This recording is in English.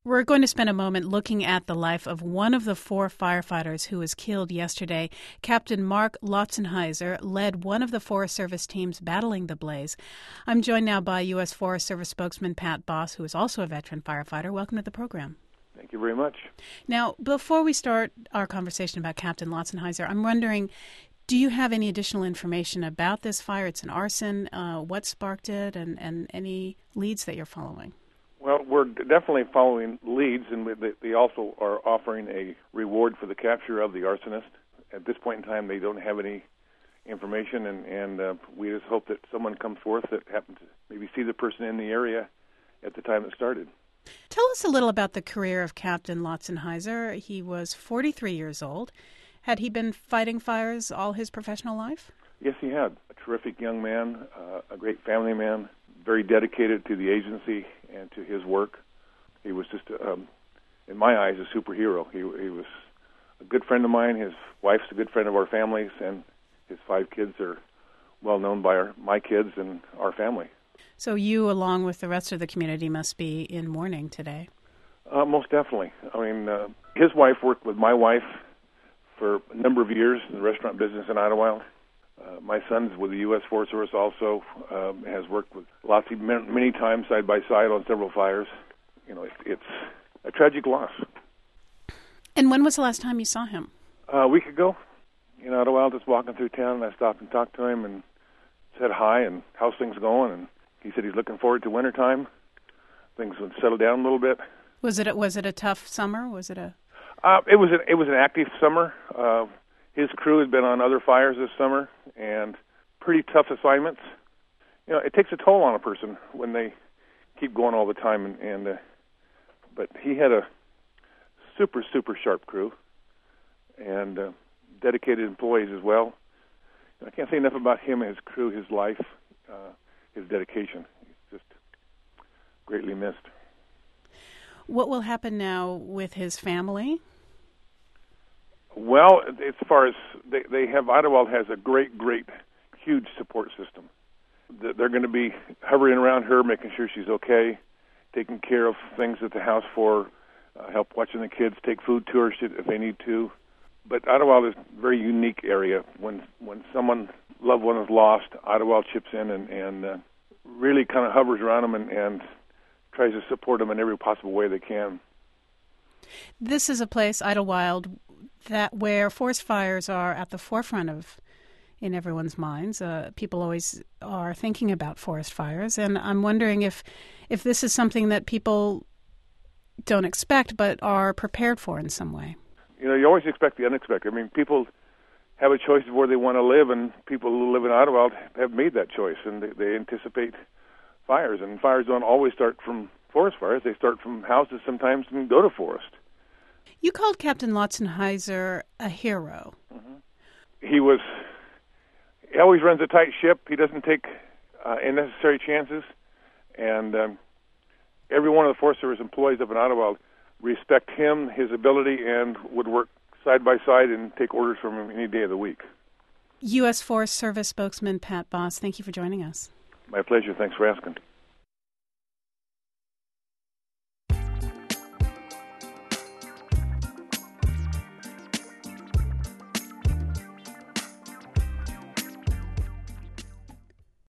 We're going to spend a moment looking at the life of one of the four firefighters who was killed yesterday. Captain Mark Lotzenheiser led one of the Forest Service teams battling the blaze. I'm joined now by U.S. Forest Service spokesman Pat Boss, who is also a veteran firefighter. Welcome to the program. Thank you very much. Now, before we start our conversation about Captain Lotzenheiser, I'm wondering, do you have any additional information about this fire? It's an arson. What sparked it, and any leads that you're following? Well, we're definitely following leads, and they also are offering a reward for the capture of the arsonist. At this point in time, they don't have any information, and we just hope that someone comes forth that happens to maybe see the person in the area at the time it started. Tell us a little about the career of Captain Lotzenheiser. He was 43 years old. Had he been fighting fires all his professional life? Yes, he had. A terrific young man, a great family man, very dedicated to the agency and to his work. He was just, in my eyes, a superhero. He was a good friend of mine. His wife's a good friend of our families, and his 5 kids are well known by my kids and our family. So you, along with the rest of the community, must be in mourning today. Most definitely. I mean, his wife worked with my wife for a number of years in the restaurant business in Idlewild. My son's with the U.S. Forest Service also, has worked with Lotzie many times side by side on several fires. You know, it's a tragic loss. And when was the last time you saw him? A week ago in Idlewild, just walking through town, and I stopped and talked to him and said hi and how's things going, and he said he's looking forward to wintertime. Things would settle down a little bit. Was it a tough summer? Was it a? It was an active summer. His crew had been on other fires this summer, and pretty tough assignments. You know, it takes a toll on a person when they keep going all the time. But he had a super sharp crew and dedicated employees as well. I can't say enough about him and his crew, his life, his dedication. He's just greatly missed. What will happen now with his family? Well, as far as they have, Idlewild has a great, huge support system. They're going to be hovering around her, making sure she's okay, taking care of things at the house for her, help watching the kids, take food to her if they need to. But Idlewild is a very unique area. When someone loved one is lost, Idlewild chips in and really kind of hovers around them and tries to support them in every possible way they can. This is a place, Idlewild, where forest fires are at the forefront of in everyone's minds. People always are thinking about forest fires, and I'm wondering if this is something that people don't expect but are prepared for in some way. You know, you always expect the unexpected. I mean, people have a choice of where they want to live, and people who live in Idlewild have made that choice, and they anticipate fires. And fires don't always start from forest fires. They start from houses sometimes and go to forest. You called Captain Lotzenheiser a hero. Mm-hmm. He always runs a tight ship. He doesn't take unnecessary chances. And every one of the Forest Service employees up in Idlewild respect him, his ability, and would work side by side and take orders from him any day of the week. U.S. Forest Service spokesman Pat Boss, thank you for joining us. My pleasure. Thanks for asking.